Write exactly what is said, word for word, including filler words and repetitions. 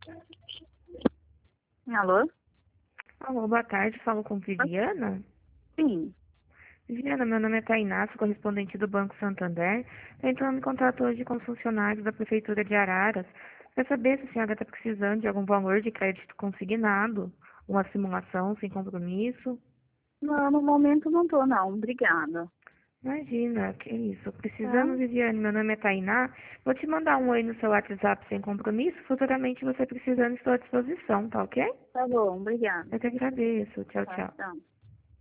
Alô? Alô, boa tarde, falo com Viviana. Sim. Viviana, meu nome é Tainá, sou correspondente do Banco Santander. Estou entrando em contato hoje com os funcionários da Prefeitura de Araras para saber se a senhora está precisando de algum valor de crédito consignado, uma simulação sem compromisso. Não, no momento não tô, não. Obrigada. Imagina, que isso. Tá? Precisando, Viviane, meu nome é Tainá. Vou te mandar um oi no seu WhatsApp sem compromisso. Futuramente você precisando, estou à disposição, tá ok? Tá bom, obrigada. Eu que agradeço. Tchau, Tá, tchau. tchau.